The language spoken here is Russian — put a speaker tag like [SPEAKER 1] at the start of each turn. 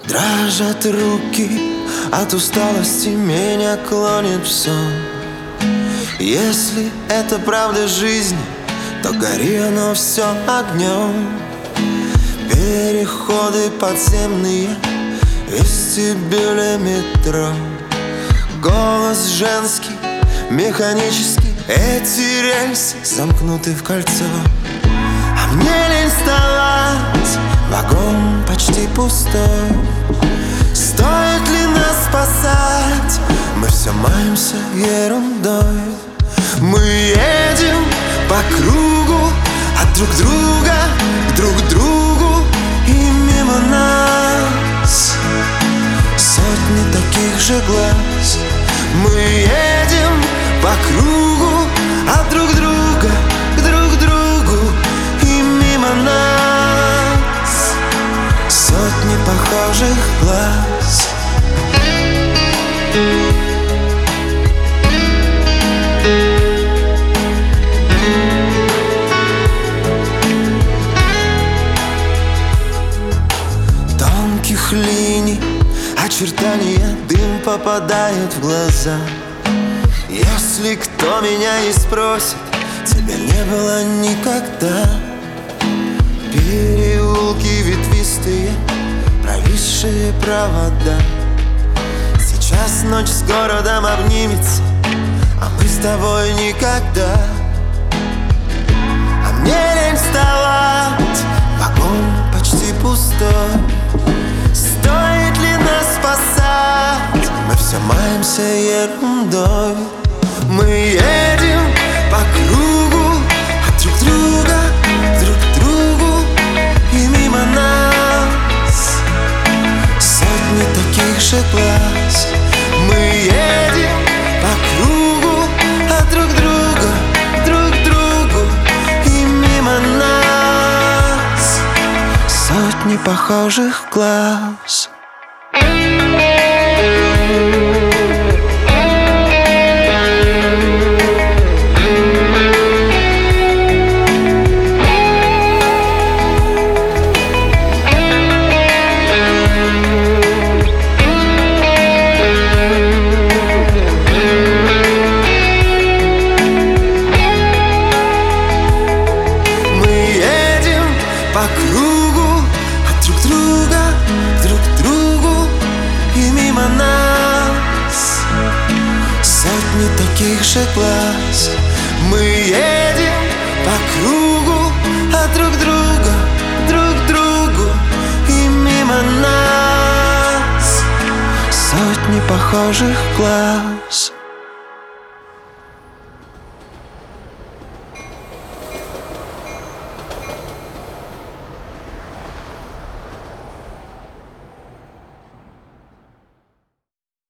[SPEAKER 1] Дрожат руки, от усталости меня клонит в сон. Если это правда жизнь, то гори оно все огнем. Переходы подземные, вестибюли метро. Голос женский, механический, эти рельсы замкнуты в кольцо. А мне лень вставать, вагон почти пустой. Стоит ли нас спасать? Мы все маемся ерундой. Мы едем по кругу, от друг друга к друг другу, и мимо нас сотни таких же глаз. Мы едем по кругу, от друг друга к друг другу, и мимо нас сотни похожих глаз. Тонких линий, очертания, дым попадает в глаза. Если кто меня и спросит, тебя не было никогда. Переулки ветвистые, провисшие провода. Сейчас ночь с городом обнимется, а мы с тобой никогда. А мне лень вставать, вагон почти пустой. Стоит ли нас спасать? Мы все маемся ерундой. Мы едем по кругу, от друг друга к друг другу, и мимо нас сотни таких же глаз. Мы едем по кругу, от друг друга к друг другу, и мимо нас сотни похожих глаз. По кругу, от друг друга к друг другу, и мимо нас сотни таких же глаз. Мы едем по кругу, от друг друга к друг другу, и мимо нас сотни похожих глаз.